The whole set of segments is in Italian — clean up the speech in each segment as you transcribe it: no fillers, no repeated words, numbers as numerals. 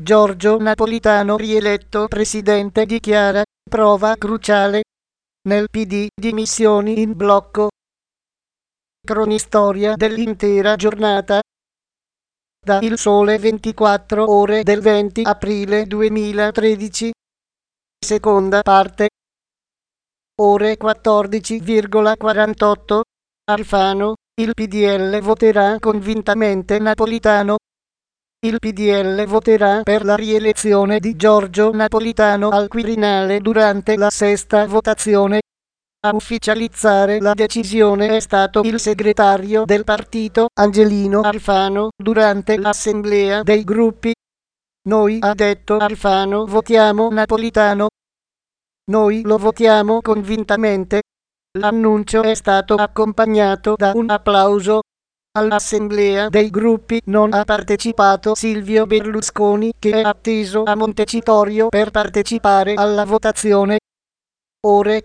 Giorgio Napolitano rieletto presidente dichiara prova cruciale nel PD dimissioni in blocco. Cronistoria dell'intera giornata. Da Il Sole 24 Ore del 20 aprile 2013. Seconda parte. Ore 14,48. Alfano, il PDL voterà convintamente Napolitano. Il PDL voterà per la rielezione di Giorgio Napolitano al Quirinale durante la sesta votazione. A ufficializzare la decisione è stato il segretario del partito, Angelino Alfano, durante l'assemblea dei gruppi. Noi, ha detto Alfano, votiamo Napolitano. Noi lo votiamo convintamente. L'annuncio è stato accompagnato da un applauso. All'assemblea dei gruppi non ha partecipato Silvio Berlusconi, che è atteso a Montecitorio per partecipare alla votazione. Ore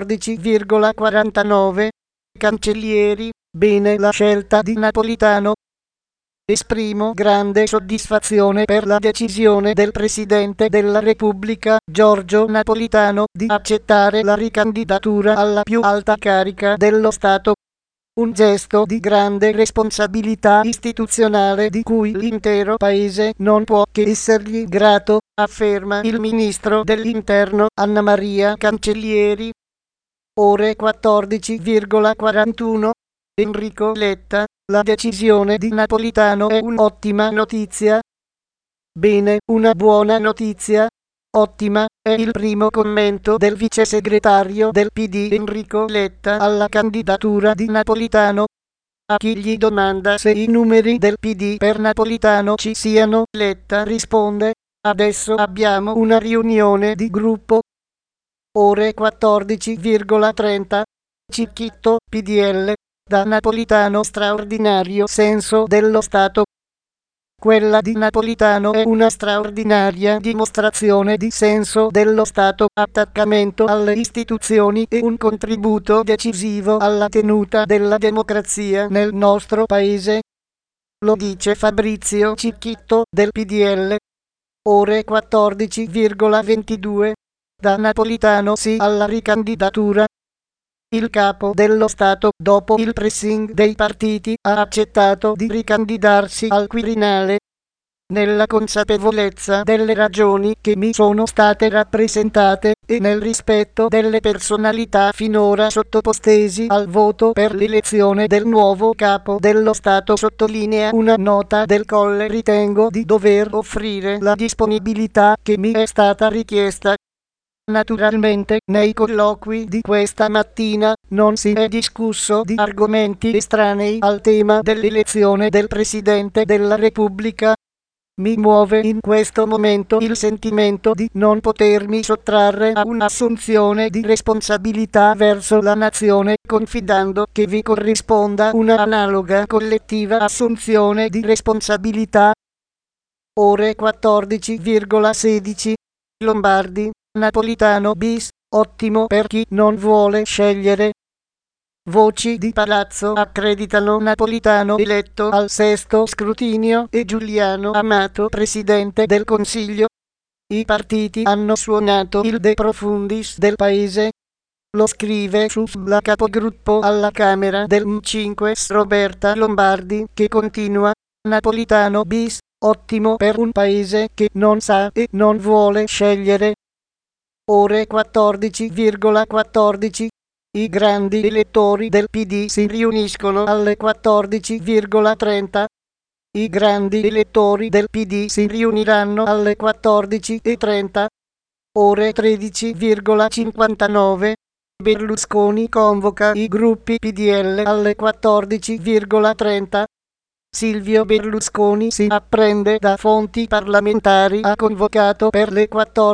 14,49. Cancellieri, bene la scelta di Napolitano. Esprimo grande soddisfazione per la decisione del Presidente della Repubblica, Giorgio Napolitano, di accettare la ricandidatura alla più alta carica dello Stato. Un gesto di grande responsabilità istituzionale di cui l'intero Paese non può che essergli grato, afferma il Ministro dell'Interno Anna Maria Cancellieri. Ore 14,41. Enrico Letta, la decisione di Napolitano è un'ottima notizia. Bene, una buona notizia. Ottima, è il primo commento del vice segretario del PD Enrico Letta alla candidatura di Napolitano. A chi gli domanda se i numeri del PD per Napolitano ci siano, Letta risponde: adesso abbiamo una riunione di gruppo. Ore 14,30. Cicchitto, PDL, da Napolitano straordinario senso dello Stato. Quella di Napolitano è una straordinaria dimostrazione di senso dello Stato, attaccamento alle istituzioni e un contributo decisivo alla tenuta della democrazia nel nostro Paese. Lo dice Fabrizio Cicchitto del PDL. Ore 14,22. Da Napolitano sì alla ricandidatura. Il capo dello Stato, dopo il pressing dei partiti, ha accettato di ricandidarsi al Quirinale. Nella consapevolezza delle ragioni che mi sono state rappresentate e nel rispetto delle personalità finora sottopostesi al voto per l'elezione del nuovo capo dello Stato, sottolinea una nota del Colle, ritengo di dover offrire la disponibilità che mi è stata richiesta. Naturalmente, nei colloqui di questa mattina non si è discusso di argomenti estranei al tema dell'elezione del Presidente della Repubblica. Mi muove in questo momento il sentimento di non potermi sottrarre a un'assunzione di responsabilità verso la nazione, confidando che vi corrisponda una analoga collettiva assunzione di responsabilità. Ore 14,16. Lombardi, Napolitano bis, ottimo per chi non vuole scegliere. Voci di palazzo accreditano Napolitano eletto al sesto scrutinio e Giuliano Amato presidente del Consiglio. I partiti hanno suonato il De Profundis del Paese. Lo scrive sulla capogruppo alla Camera del M5 Roberta Lombardi, che continua: Napolitano bis, ottimo per un Paese che non sa e non vuole scegliere. Ore 14,14. I grandi elettori del PD si riuniscono alle 14,30. I grandi elettori del PD si riuniranno alle 14:30. Ore 13,59. Berlusconi convoca i gruppi PDL alle 14,30. Silvio Berlusconi, si apprende da fonti parlamentari, ha convocato per le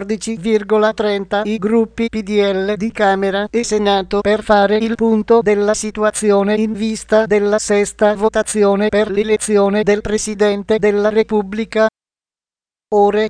14,30 i gruppi PDL di Camera e Senato per fare il punto della situazione in vista della sesta votazione per l'elezione del Presidente della Repubblica. Ore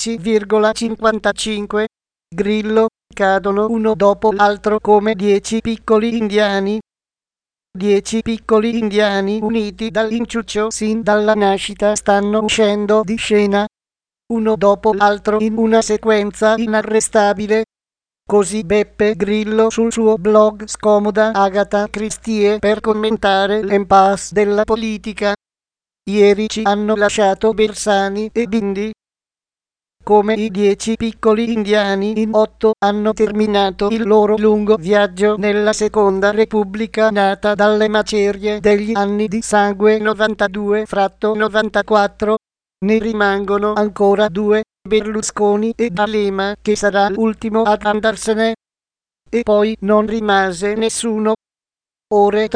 13,55. Grillo, cadono uno dopo l'altro come 10 piccoli indiani. 10 piccoli indiani uniti dall'inciuccio sin dalla nascita stanno uscendo di scena. uno dopo l'altro in una sequenza inarrestabile. Così Beppe Grillo sul suo blog scomoda Agatha Christie per commentare l'impasse della politica. Ieri ci hanno lasciato Bersani e Bindi. Come i 10 piccoli indiani in 8 hanno terminato il loro lungo viaggio nella seconda repubblica nata dalle macerie degli anni di sangue 92-94, ne rimangono ancora 2, Berlusconi e D'Alema, che sarà l'ultimo ad andarsene. E poi non rimase nessuno. Ore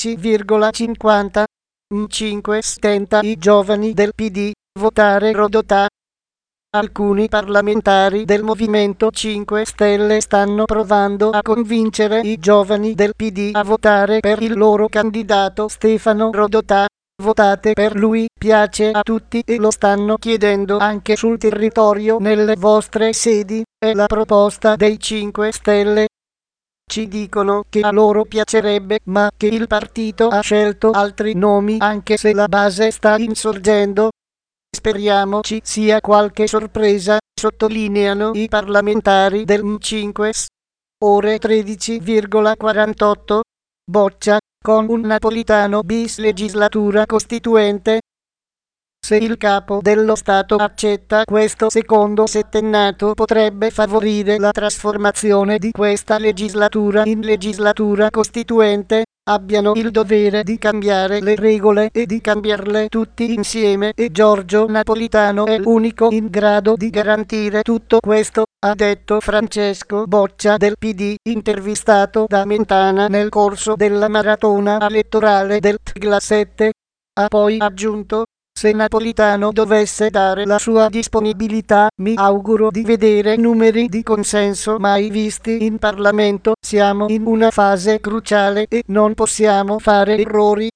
13,50. 5 stenta i giovani del PD votare Rodotà. Alcuni parlamentari del Movimento 5 Stelle stanno provando a convincere i giovani del PD a votare per il loro candidato Stefano Rodotà. Votate per lui, piace a tutti e lo stanno chiedendo anche sul territorio nelle vostre sedi, è la proposta dei 5 Stelle. Ci dicono che a loro piacerebbe, ma che il partito ha scelto altri nomi anche se la base sta insorgendo. Speriamo ci sia qualche sorpresa, sottolineano i parlamentari del M5. Ore 13,48. Boccia, con un napolitano bis legislatura costituente. Se il capo dello Stato accetta questo secondo settennato potrebbe favorire la trasformazione di questa legislatura in legislatura costituente. Abbiano il dovere di cambiare le regole e di cambiarle tutti insieme e Giorgio Napolitano è l'unico in grado di garantire tutto questo, ha detto Francesco Boccia del PD, intervistato da Mentana nel corso della maratona elettorale del TG7. Ha poi aggiunto: se Napolitano dovesse dare la sua disponibilità, mi auguro di vedere numeri di consenso mai visti in Parlamento. Siamo in una fase cruciale e non possiamo fare errori.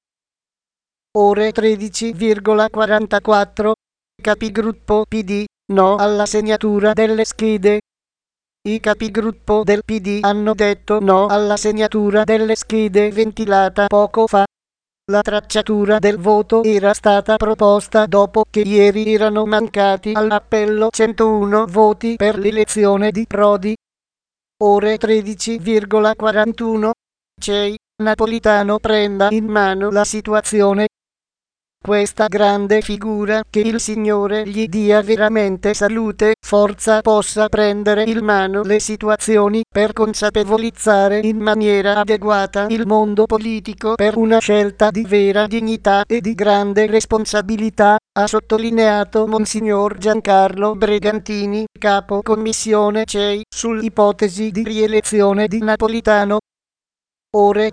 Ore 13,44. Capigruppo PD, no alla segnatura delle schede. I capigruppo del PD hanno detto no alla segnatura delle schede ventilata poco fa. La tracciatura del voto era stata proposta dopo che ieri erano mancati all'appello 101 voti per l'elezione di Prodi. Ore 13,41. CEI, Napolitano prenda in mano la situazione. Questa grande figura, che il Signore gli dia veramente salute, forza, possa prendere in mano le situazioni per consapevolizzare in maniera adeguata il mondo politico per una scelta di vera dignità e di grande responsabilità, ha sottolineato Monsignor Giancarlo Bregantini, capo commissione CEI, sull'ipotesi di rielezione di Napolitano. Ore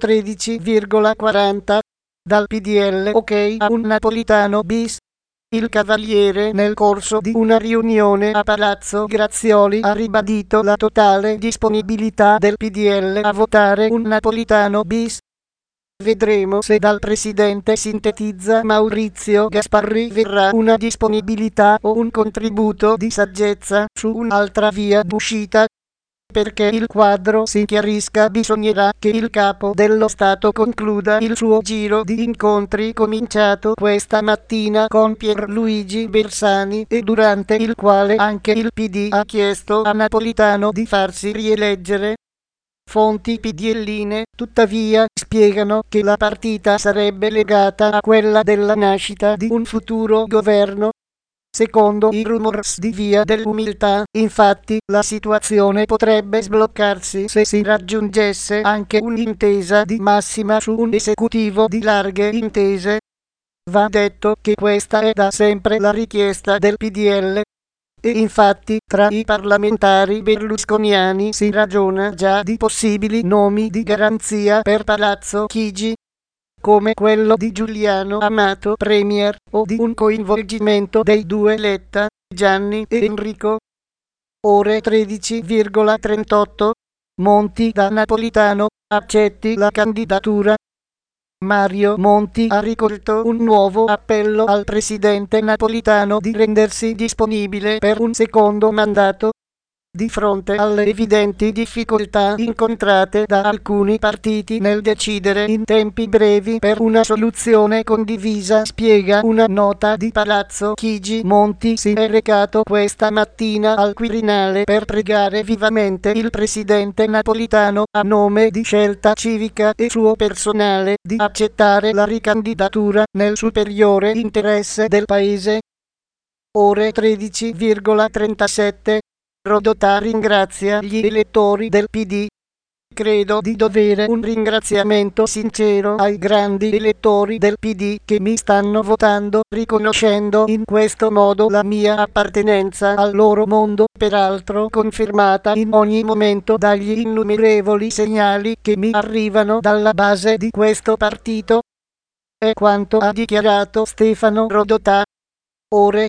13,40. Dal PDL ok a un Napolitano bis. Il Cavaliere nel corso di una riunione a Palazzo Grazioli ha ribadito la totale disponibilità del PDL a votare un Napolitano bis. Vedremo se dal presidente sintetizza Maurizio Gasparri verrà una disponibilità o un contributo di saggezza su un'altra via d'uscita. Perché il quadro si chiarisca bisognerà che il capo dello Stato concluda il suo giro di incontri cominciato questa mattina con Pierluigi Bersani e durante il quale anche il PD ha chiesto a Napolitano di farsi rieleggere. Fonti PDLine, tuttavia, spiegano che la partita sarebbe legata a quella della nascita di un futuro governo. Secondo i rumors di Via dell'Umiltà, infatti, la situazione potrebbe sbloccarsi se si raggiungesse anche un'intesa di massima su un esecutivo di larghe intese. Va detto che questa è da sempre la richiesta del PDL. E infatti, tra i parlamentari berlusconiani si ragiona già di possibili nomi di garanzia per Palazzo Chigi, come quello di Giuliano Amato Premier, o di un coinvolgimento dei due Letta, Gianni e Enrico. Ore 13,38. Monti da Napolitano, accetti la candidatura. Mario Monti ha rivolto un nuovo appello al presidente Napolitano di rendersi disponibile per un secondo mandato. di fronte alle evidenti difficoltà incontrate da alcuni partiti nel decidere in tempi brevi per una soluzione condivisa, spiega una nota di Palazzo Chigi. Monti si è recato questa mattina al Quirinale per pregare vivamente il presidente Napolitano, a nome di Scelta Civica e suo personale, di accettare la ricandidatura nel superiore interesse del Paese. Ore 13,37. Rodotà ringrazia gli elettori del PD. Credo di dovere un ringraziamento sincero ai grandi elettori del PD che mi stanno votando, riconoscendo in questo modo la mia appartenenza al loro mondo, peraltro confermata in ogni momento dagli innumerevoli segnali che mi arrivano dalla base di questo partito. È quanto ha dichiarato Stefano Rodotà. Ore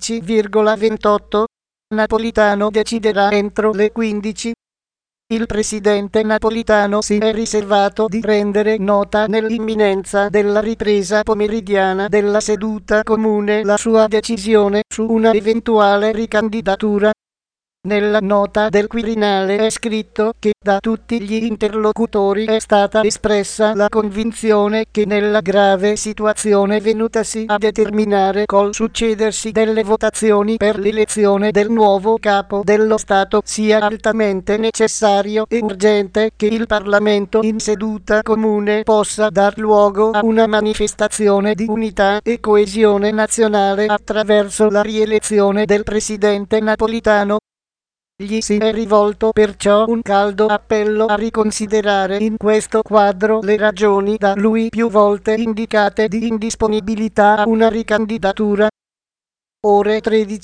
13,28. Napolitano deciderà entro le 15. Il presidente Napolitano si è riservato di rendere nota nell'imminenza della ripresa pomeridiana della seduta comune la sua decisione su una eventuale ricandidatura. Nella nota del Quirinale è scritto che da tutti gli interlocutori è stata espressa la convinzione che nella grave situazione venutasi a determinare col succedersi delle votazioni per l'elezione del nuovo capo dello Stato sia altamente necessario e urgente che il Parlamento in seduta comune possa dar luogo a una manifestazione di unità e coesione nazionale attraverso la rielezione del presidente Napolitano. Gli si è rivolto perciò un caldo appello a riconsiderare in questo quadro le ragioni da lui più volte indicate di indisponibilità a una ricandidatura. Ore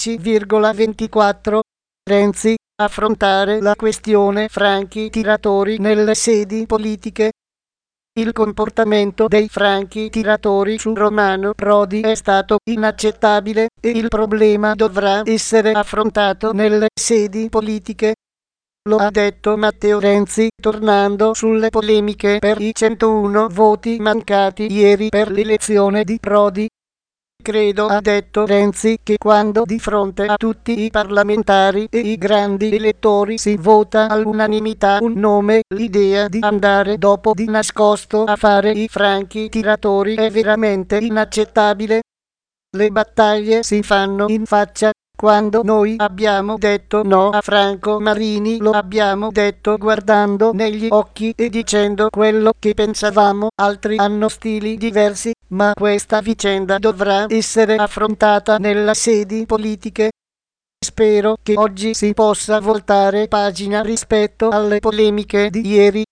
13,24. Renzi, affrontare la questione franchi tiratori nelle sedi politiche. Il comportamento dei franchi tiratori su Romano Prodi è stato inaccettabile e il problema dovrà essere affrontato nelle sedi politiche. Lo ha detto Matteo Renzi, tornando sulle polemiche per i 101 voti mancati ieri per l'elezione di Prodi. Credo, ha detto Renzi, che quando di fronte a tutti i parlamentari e i grandi elettori si vota all'unanimità un nome, l'idea di andare dopo di nascosto a fare i franchi tiratori è veramente inaccettabile. Le battaglie si fanno in faccia. Quando noi abbiamo detto no a Franco Marini lo abbiamo detto guardando negli occhi e dicendo quello che pensavamo, altri hanno stili diversi, ma questa vicenda dovrà essere affrontata nelle sedi politiche. Spero che oggi si possa voltare pagina rispetto alle polemiche di ieri.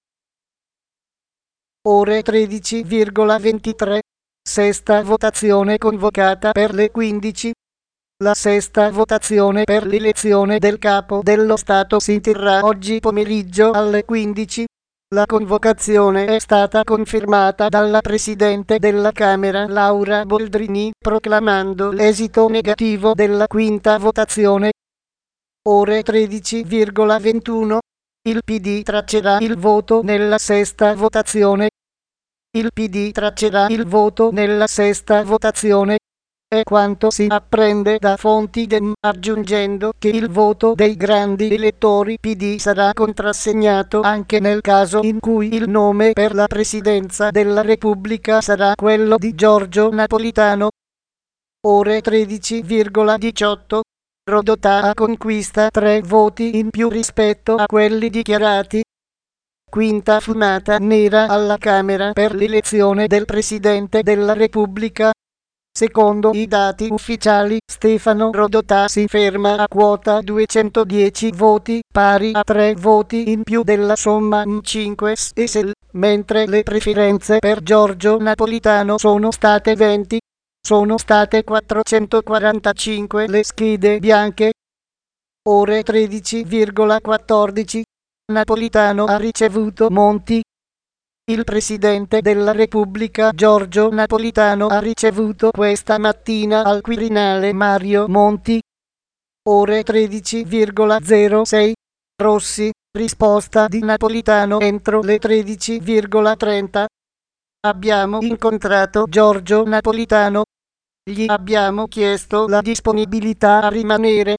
Ore 13,23. Sesta votazione convocata per le 15. La sesta votazione per l'elezione del capo dello Stato si terrà oggi pomeriggio alle 15. La convocazione è stata confermata dalla Presidente della Camera Laura Boldrini, proclamando l'esito negativo della quinta votazione. Ore 13,21. Il PD traccerà il voto nella sesta votazione. Il PD traccerà il voto nella sesta votazione. È quanto si apprende da fonti DEM, aggiungendo che il voto dei grandi elettori PD sarà contrassegnato anche nel caso in cui il nome per la presidenza della Repubblica sarà quello di Giorgio Napolitano. Ore 13,18. Rodotà conquista 3 voti in più rispetto a quelli dichiarati. Quinta fumata nera alla Camera per l'elezione del Presidente della Repubblica. Secondo i dati ufficiali, Stefano Rodotà si ferma a quota 210 voti, pari a 3 voti in più della somma 5 SEL, mentre le preferenze per Giorgio Napolitano sono state 20. Sono state 445 le schede bianche. Ore 13,14. Napolitano ha ricevuto Monti. Il Presidente della Repubblica Giorgio Napolitano ha ricevuto questa mattina al Quirinale Mario Monti. Ore 13,06. Rossi, risposta di Napolitano entro le 13,30. Abbiamo incontrato Giorgio Napolitano. Gli abbiamo chiesto la disponibilità a rimanere.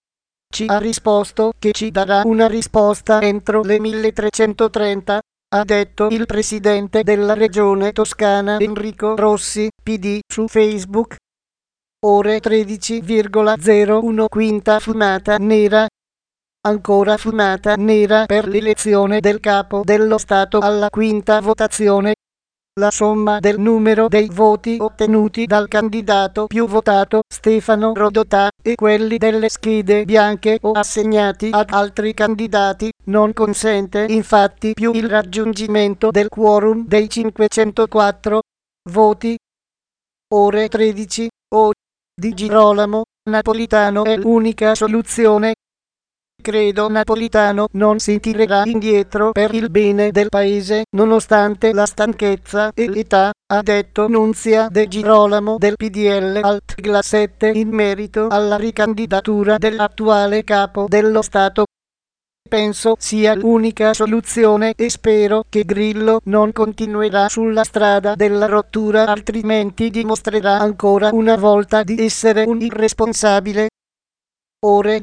ci ha risposto che ci darà una risposta entro le 1330, ha detto il presidente della regione Toscana Enrico Rossi, PD, su Facebook. Ore 13,01 quinta fumata nera. Ancora fumata nera per l'elezione del capo dello Stato alla quinta votazione. La somma del numero dei voti ottenuti dal candidato più votato, Stefano Rodotà, e quelli delle schede bianche o assegnati ad altri candidati, non consente infatti più il raggiungimento del quorum dei 504 voti. Ore 13. Di Girolamo, Napolitano è l'unica soluzione. Credo Napolitano non si tirerà indietro per il bene del paese, nonostante la stanchezza e l'età, ha detto Nunzia De Girolamo del PDL al TGLA 7 in merito alla ricandidatura dell'attuale capo dello Stato. Penso sia l'unica soluzione e spero che Grillo non continuerà sulla strada della rottura, altrimenti dimostrerà ancora una volta di essere un irresponsabile. Ore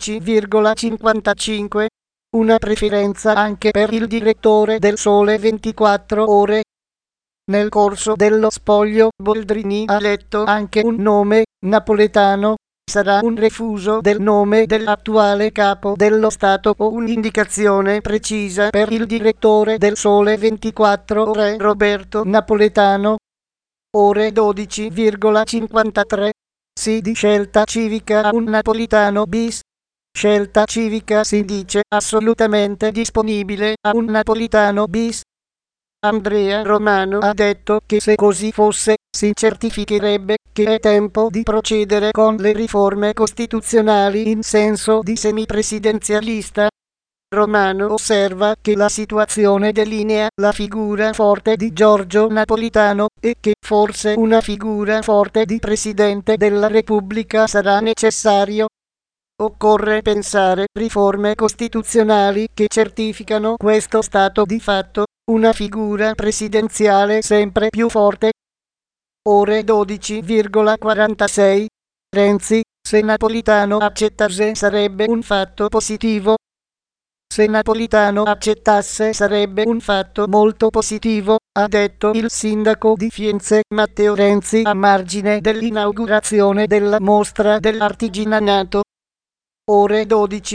12,55. Una preferenza anche per il direttore del Sole 24 Ore. Nel corso dello spoglio Boldrini ha letto anche un nome, Napoletano. Sarà un refuso del nome dell'attuale capo dello Stato o un'indicazione precisa per il direttore del Sole 24 Ore Roberto Napoletano. Ore 12,53. Sì di Scelta Civica a un Napolitano bis. Scelta Civica si dice assolutamente disponibile a un Napolitano bis. Andrea Romano ha detto che se così fosse, si certificherebbe che è tempo di procedere con le riforme costituzionali in senso di semipresidenzialista. Romano osserva che la situazione delinea la figura forte di Giorgio Napolitano e che forse una figura forte di Presidente della Repubblica sarà necessario. Occorre pensare riforme costituzionali che certificano questo stato di fatto, una figura presidenziale sempre più forte. Ore 12,46. Renzi, se Napolitano accettasse sarebbe un fatto positivo. Se Napolitano accettasse sarebbe un fatto molto positivo, ha detto il sindaco di Firenze Matteo Renzi a margine dell'inaugurazione della mostra dell'artigianato. Ore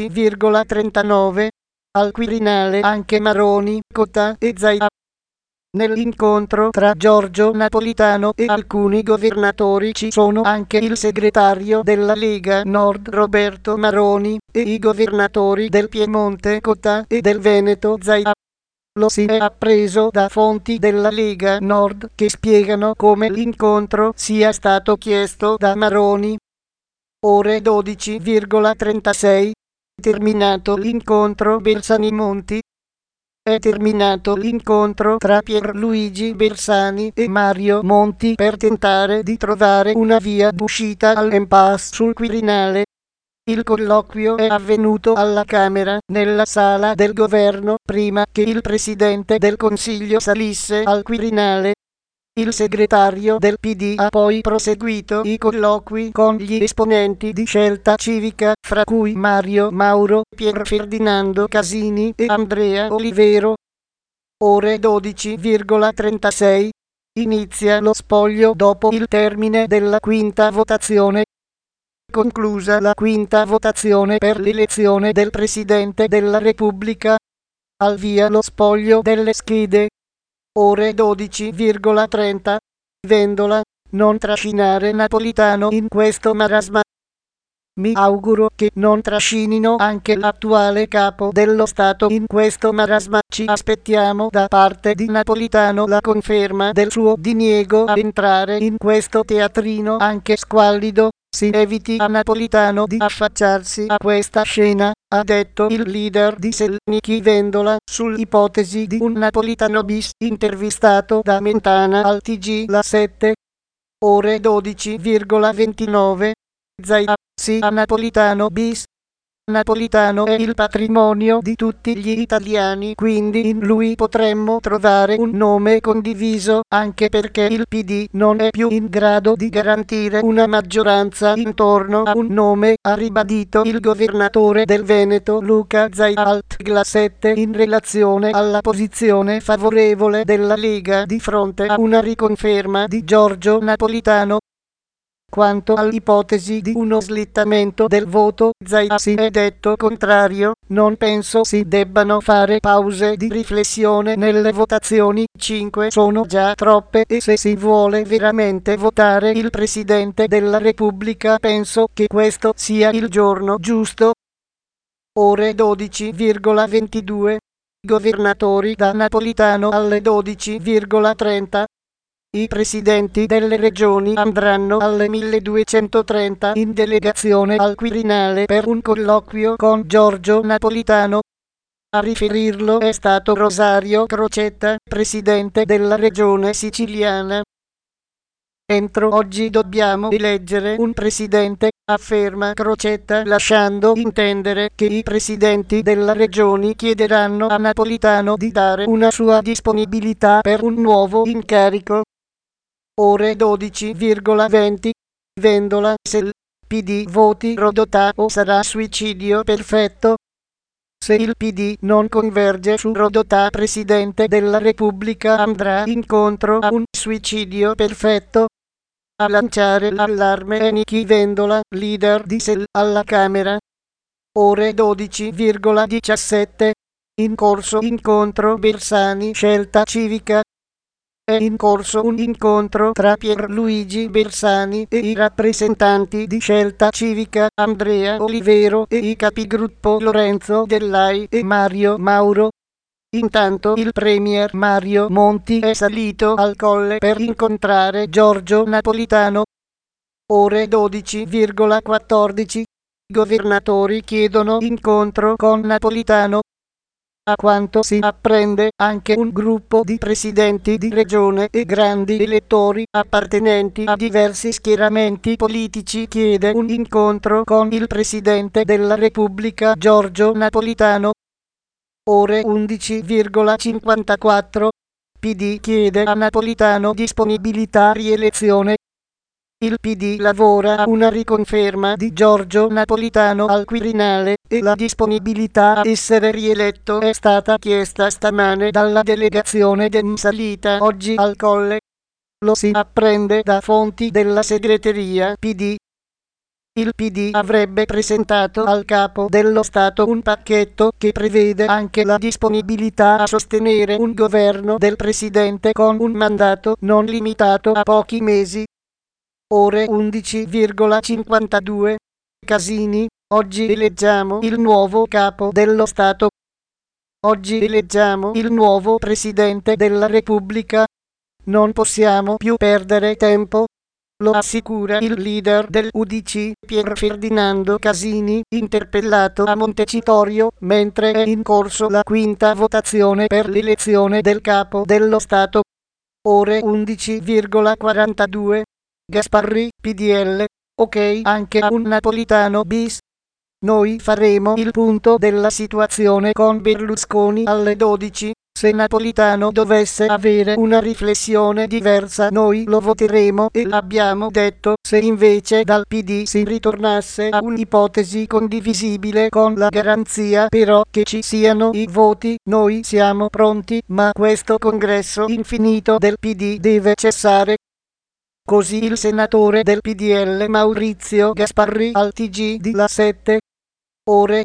12,39. Al Quirinale anche Maroni, Cotta e Zaia. Nell'incontro tra Giorgio Napolitano e alcuni governatori ci sono anche il segretario della Lega Nord Roberto Maroni e i governatori del Piemonte Cotta e del Veneto Zaia. Lo si è appreso da fonti della Lega Nord che spiegano come l'incontro sia stato chiesto da Maroni. Ore 12,36. Terminato l'incontro Bersani-Monti. È terminato l'incontro tra Pierluigi Bersani e Mario Monti per tentare di trovare una via d'uscita all'impasse sul Quirinale. Il colloquio è avvenuto alla Camera, nella sala del governo, prima che il Presidente del Consiglio salisse al Quirinale. Il segretario del PD ha poi proseguito i colloqui con gli esponenti di Scelta Civica, fra cui Mario Mauro, Pier Ferdinando Casini e Andrea Olivero. Ore 12,36. Inizia lo spoglio dopo il termine della quinta votazione. Conclusa la quinta votazione per l'elezione del Presidente della Repubblica. Al via lo spoglio delle schede. Ore 12,30. Vendola, non trascinare Napolitano in questo marasma. Mi auguro che non trascinino anche l'attuale capo dello Stato in questo marasma. Ci aspettiamo da parte di Napolitano la conferma del suo diniego a entrare in questo teatrino anche squallido. Si eviti a Napolitano di affacciarsi a questa scena, ha detto il leader di Selnichi Vendola sull'ipotesi di un Napolitano bis, intervistato da Mentana al TG La 7. Ore 12,29. Zaia, sì a Napolitano bis. Napolitano è il patrimonio di tutti gli italiani, quindi in lui potremmo trovare un nome condiviso, anche perché il PD non è più in grado di garantire una maggioranza intorno a un nome, ha ribadito il governatore del Veneto Luca Zaia al TG7 in relazione alla posizione favorevole della Lega di fronte a una riconferma di Giorgio Napolitano. Quanto all'ipotesi di uno slittamento del voto, Zaia si è detto contrario, non penso si debbano fare pause di riflessione nelle votazioni, 5 sono già troppe e se si vuole veramente votare il Presidente della Repubblica penso che questo sia il giorno giusto. Ore 12,22. Governatori da Napolitano alle 12,30. I presidenti delle regioni andranno alle 1230 in delegazione al Quirinale per un colloquio con Giorgio Napolitano. A riferirlo è stato Rosario Crocetta, presidente della regione siciliana. Entro oggi dobbiamo eleggere un presidente, afferma Crocetta, lasciando intendere che i presidenti della regione chiederanno a Napolitano di dare una sua disponibilità per un nuovo incarico. Ore 12,20. Vendola, se il PD voti Rodotà o sarà suicidio perfetto. Se il PD non converge su Rodotà Presidente della Repubblica andrà incontro a un suicidio perfetto. A lanciare l'allarme è Nichi Vendola, leader di SEL alla Camera. Ore 12,17. In corso incontro Bersani Scelta Civica. È in corso un incontro tra Pierluigi Bersani e i rappresentanti di Scelta Civica Andrea Olivero e i capigruppo Lorenzo Dellai e Mario Mauro. Intanto il premier Mario Monti è salito al colle per incontrare Giorgio Napolitano. Ore 12,14. Governatori chiedono incontro con Napolitano. A quanto si apprende, anche un gruppo di presidenti di regione e grandi elettori appartenenti a diversi schieramenti politici chiede un incontro con il Presidente della Repubblica Giorgio Napolitano. Ore 11,54. PD chiede a Napolitano disponibilità rielezione. Il PD lavora a una riconferma di Giorgio Napolitano al Quirinale e la disponibilità a essere rieletto è stata chiesta stamane dalla delegazione salita oggi al Colle. Lo si apprende da fonti della segreteria PD. Il PD avrebbe presentato al capo dello Stato un pacchetto che prevede anche la disponibilità a sostenere un governo del Presidente con un mandato non limitato a pochi mesi. Ore 11,52. Casini, oggi eleggiamo il nuovo capo dello Stato. Oggi eleggiamo il nuovo Presidente della Repubblica. Non possiamo più perdere tempo. Lo assicura il leader del UDC, Pier Ferdinando Casini, interpellato a Montecitorio, mentre è in corso la quinta votazione per l'elezione del capo dello Stato. Ore 11,42. Gasparri, PDL, ok anche a un Napolitano bis. Noi faremo il punto della situazione con Berlusconi alle 12. Se Napolitano dovesse avere una riflessione diversa noi lo voteremo e l'abbiamo detto, se invece dal PD si ritornasse a un'ipotesi condivisibile con la garanzia però che ci siano i voti, noi siamo pronti, ma questo congresso infinito del PD deve cessare. Così il senatore del PDL Maurizio Gasparri al TG di La 7. Ore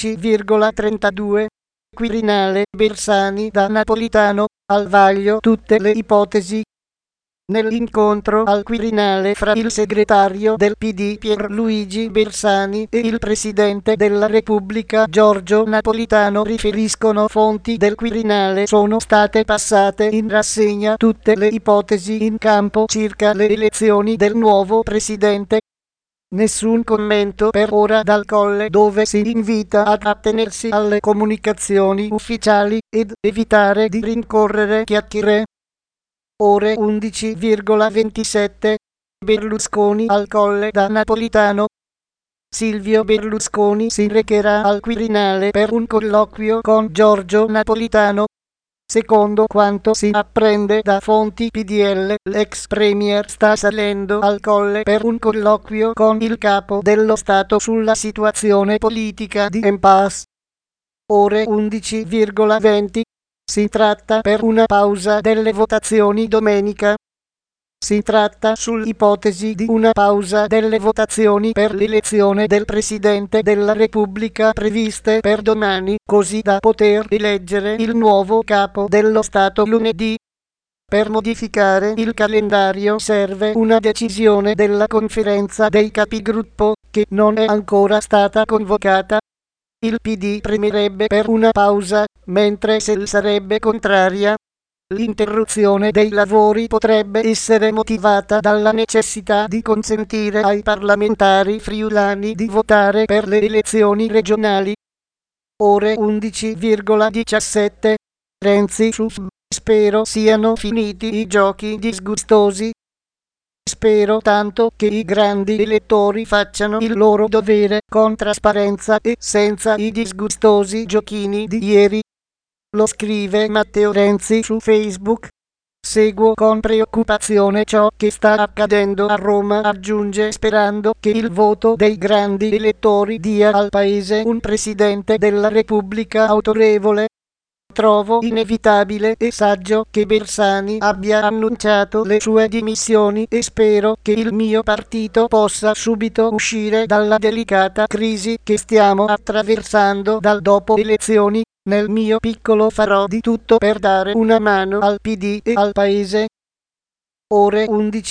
11,32. Quirinale Bersani da Napolitano, al vaglio tutte le ipotesi. Nell'incontro al Quirinale fra il segretario del PD Pierluigi Bersani e il Presidente della Repubblica Giorgio Napolitano, riferiscono fonti del Quirinale, sono state passate in rassegna tutte le ipotesi in campo circa le elezioni del nuovo Presidente. Nessun commento per ora dal Colle, dove si invita ad attenersi alle comunicazioni ufficiali ed evitare di rincorrere chiacchiere. Ore 11,27. Berlusconi al Colle da Napolitano. Silvio Berlusconi si recherà al Quirinale per un colloquio con Giorgio Napolitano. Secondo quanto si apprende da fonti PDL, l'ex premier sta salendo al Colle per un colloquio con il capo dello Stato sulla situazione politica di impasse. Ore 11,20. Si tratta per una pausa delle votazioni domenica. Si tratta sull'ipotesi di una pausa delle votazioni per l'elezione del Presidente della Repubblica previste per domani, così da poter eleggere il nuovo capo dello Stato lunedì. Per modificare il calendario serve una decisione della Conferenza dei Capigruppo, che non è ancora stata convocata. Il PD premerebbe per una pausa, mentre SEL sarebbe contraria. L'interruzione dei lavori potrebbe essere motivata dalla necessità di consentire ai parlamentari friulani di votare per le elezioni regionali. Ore 11,17. Renzi su FB. Spero siano finiti i giochi disgustosi. Spero tanto che i grandi elettori facciano il loro dovere con trasparenza e senza i disgustosi giochini di ieri. Lo scrive Matteo Renzi su Facebook. Seguo con preoccupazione ciò che sta accadendo a Roma, aggiunge, sperando che il voto dei grandi elettori dia al Paese un Presidente della Repubblica autorevole. Trovo inevitabile e saggio che Bersani abbia annunciato le sue dimissioni e spero che il mio partito possa subito uscire dalla delicata crisi che stiamo attraversando dal dopo elezioni. Nel mio piccolo farò di tutto per dare una mano al PD e al Paese. Ore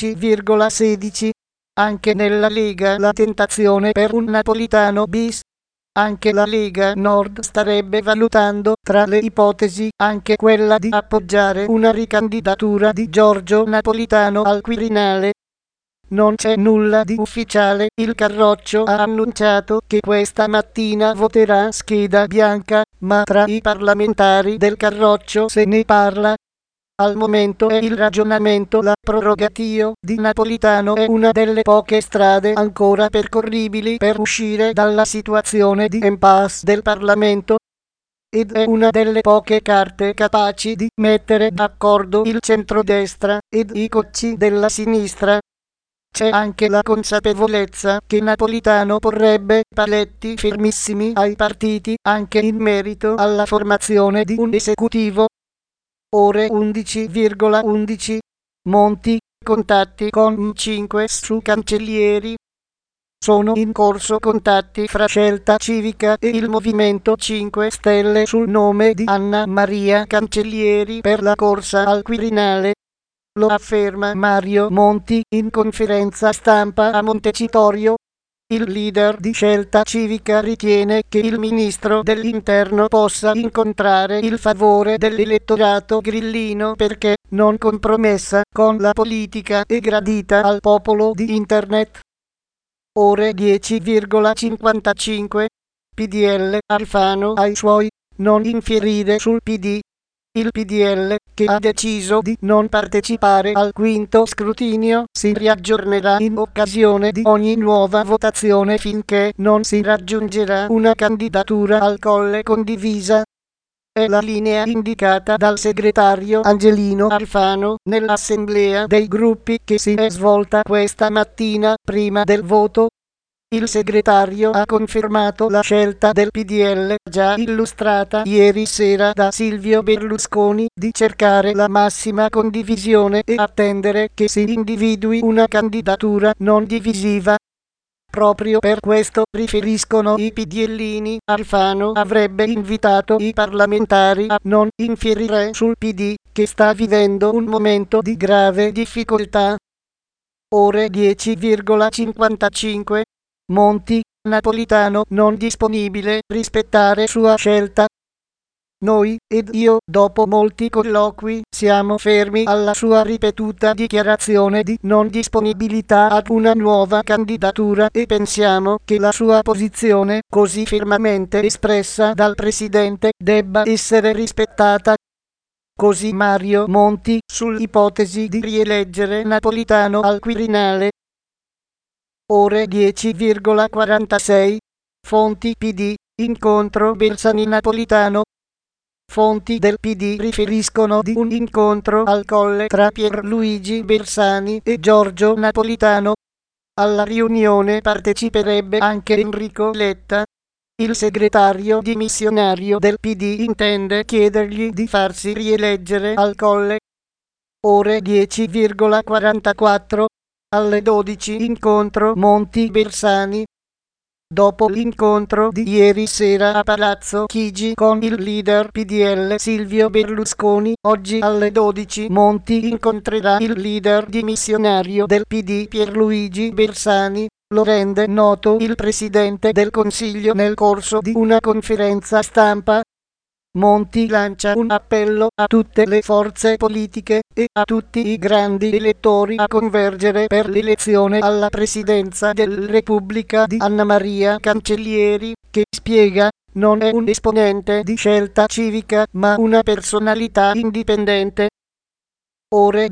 11,16. Anche nella Lega la tentazione per un Napolitano bis. Anche la Lega Nord starebbe valutando, tra le ipotesi, anche quella di appoggiare una ricandidatura di Giorgio Napolitano al Quirinale. Non c'è nulla di ufficiale, il Carroccio ha annunciato che questa mattina voterà scheda bianca, ma tra i parlamentari del Carroccio se ne parla. Al momento è il ragionamento la prorogatio di Napolitano è una delle poche strade ancora percorribili per uscire dalla situazione di impasse del Parlamento. Ed è una delle poche carte capaci di mettere d'accordo il centrodestra ed i cocci della sinistra. C'è anche la consapevolezza che Napolitano porrebbe paletti fermissimi ai partiti anche in merito alla formazione di un esecutivo. Ore 11,11. Monti, contatti con M5 su Cancellieri. Sono in corso contatti fra Scelta Civica e il Movimento 5 Stelle sul nome di Anna Maria Cancellieri per la corsa al Quirinale. Lo afferma Mario Monti in conferenza stampa a Montecitorio. Il leader di Scelta Civica ritiene che il ministro dell'Interno possa incontrare il favore dell'elettorato grillino perché non compromessa con la politica e gradita al popolo di Internet. Ore 10,55. PDL Alfano ai suoi, non infierire sul PD. Il PDL, che ha deciso di non partecipare al quinto scrutinio, si riaggiornerà in occasione di ogni nuova votazione finché non si raggiungerà una candidatura al Colle condivisa. È la linea indicata dal segretario Angelino Alfano nell'assemblea dei gruppi che si è svolta questa mattina prima del voto. Il segretario ha confermato la scelta del PDL, già illustrata ieri sera da Silvio Berlusconi, di cercare la massima condivisione e attendere che si individui una candidatura non divisiva. Proprio per questo, riferiscono i PDLini, Alfano avrebbe invitato i parlamentari a non infierire sul PD, che sta vivendo un momento di grave difficoltà. Ore 10,55. Monti, Napolitano non disponibile, rispettare sua scelta. Noi, ed io, dopo molti colloqui, siamo fermi alla sua ripetuta dichiarazione di non disponibilità ad una nuova candidatura e pensiamo che la sua posizione, così fermamente espressa dal Presidente, debba essere rispettata. Così Mario Monti, sull'ipotesi di rieleggere Napolitano al Quirinale. Ore 10,46. Fonti PD. Incontro Bersani-Napolitano. Fonti del PD riferiscono di un incontro al Colle tra Pierluigi Bersani e Giorgio Napolitano. Alla riunione parteciperebbe anche Enrico Letta. Il segretario dimissionario del PD intende chiedergli di farsi rieleggere al Colle. Ore 10,44. Alle 12 incontro Monti-Bersani. Dopo l'incontro di ieri sera a Palazzo Chigi con il leader PDL Silvio Berlusconi, oggi alle 12 Monti incontrerà il leader dimissionario del PD Pierluigi Bersani. Lo rende noto il Presidente del Consiglio nel corso di una conferenza stampa. Monti lancia un appello a tutte le forze politiche e a tutti i grandi elettori a convergere per l'elezione alla presidenza della Repubblica di Anna Maria Cancellieri, che spiega non è un esponente di Scelta Civica ma una personalità indipendente. Ore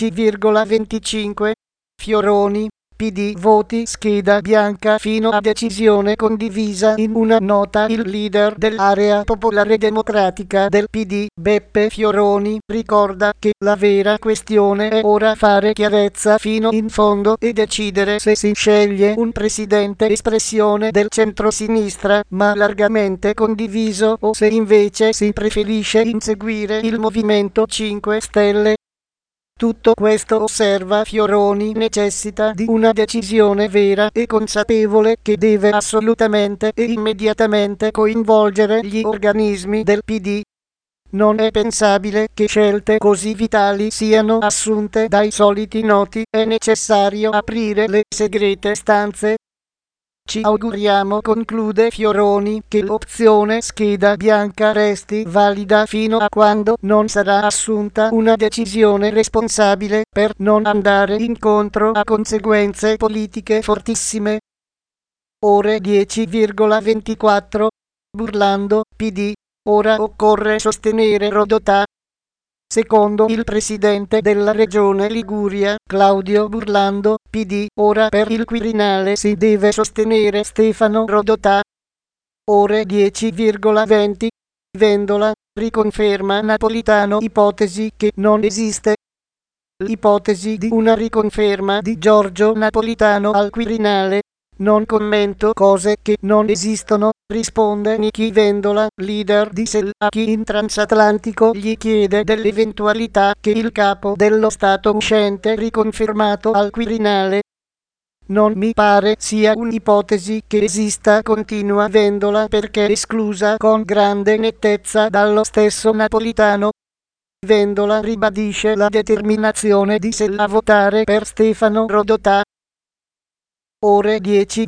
10,25. Fioroni. PD voti scheda bianca fino a decisione condivisa. In una nota il leader dell'area popolare democratica del PD, Beppe Fioroni, ricorda che la vera questione è ora fare chiarezza fino in fondo e decidere se si sceglie un presidente espressione del centrosinistra ma largamente condiviso o se invece si preferisce inseguire il Movimento 5 Stelle. Tutto questo, osserva Fioroni, necessita di una decisione vera e consapevole che deve assolutamente e immediatamente coinvolgere gli organismi del PD. Non è pensabile che scelte così vitali siano assunte dai soliti noti, è necessario aprire le segrete stanze. Ci auguriamo, conclude Fioroni, che l'opzione scheda bianca resti valida fino a quando non sarà assunta una decisione responsabile per non andare incontro a conseguenze politiche fortissime. Ore 10,24. Burlando, PD. Ora occorre sostenere Rodotà. Secondo il presidente della regione Liguria, Claudio Burlando, PD, ora per il Quirinale si deve sostenere Stefano Rodotà. Ore 10,20. Vendola, riconferma Napolitano ipotesi che non esiste. L'ipotesi di una riconferma di Giorgio Napolitano al Quirinale. Non commento cose che non esistono, risponde Nichi Vendola, leader di SEL, a chi in transatlantico gli chiede dell'eventualità che il capo dello Stato uscente riconfermato al Quirinale. Non mi pare sia un'ipotesi che esista, continua Vendola, perché esclusa con grande nettezza dallo stesso Napolitano. Vendola ribadisce la determinazione di SEL a votare per Stefano Rodotà. Ore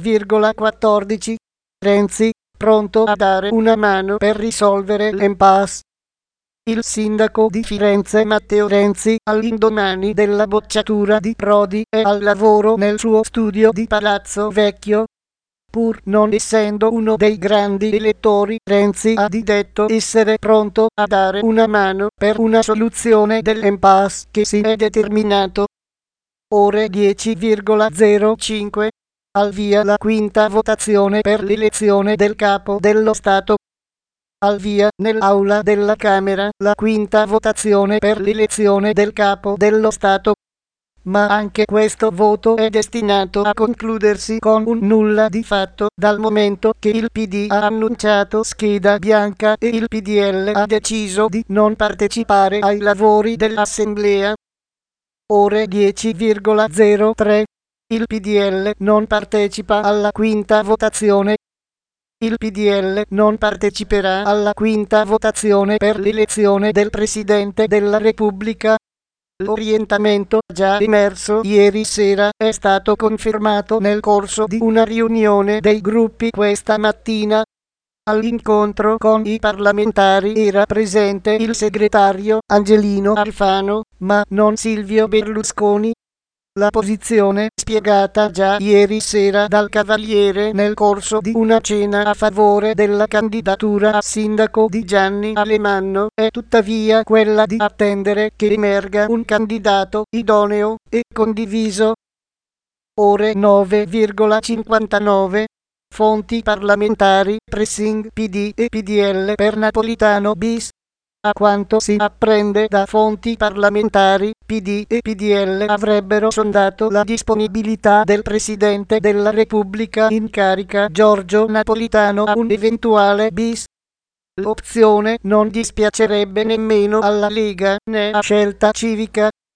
10,14. Renzi, pronto a dare una mano per risolvere l'impasse. Il sindaco di Firenze Matteo Renzi, all'indomani della bocciatura di Prodi, è al lavoro nel suo studio di Palazzo Vecchio. Pur non essendo uno dei grandi elettori, Renzi ha detto essere pronto a dare una mano per una soluzione dell'impasse che si è determinato. Ore 10,05. Al via la quinta votazione per l'elezione del capo dello Stato. Al via nell'aula della Camera la quinta votazione per l'elezione del capo dello Stato. Ma anche questo voto è destinato a concludersi con un nulla di fatto, dal momento che il PD ha annunciato scheda bianca e il PDL ha deciso di non partecipare ai lavori dell'Assemblea. Ore 10,03. Il PDL non partecipa alla quinta votazione. Il PDL non parteciperà alla quinta votazione per l'elezione del Presidente della Repubblica. L'orientamento già emerso ieri sera è stato confermato nel corso di una riunione dei gruppi questa mattina. All'incontro con i parlamentari era presente il segretario Angelino Alfano, ma non Silvio Berlusconi. La posizione spiegata già ieri sera dal Cavaliere nel corso di una cena a favore della candidatura a sindaco di Gianni Alemanno è tuttavia quella di attendere che emerga un candidato idoneo e condiviso. ore 9,59. Fonti parlamentari, pressing PD e PDL per Napolitano bis. A quanto si apprende da fonti parlamentari, PD e PDL avrebbero sondato la disponibilità del Presidente della Repubblica in carica Giorgio Napolitano a un eventuale bis. L'opzione non dispiacerebbe nemmeno alla Lega né a Scelta Civica.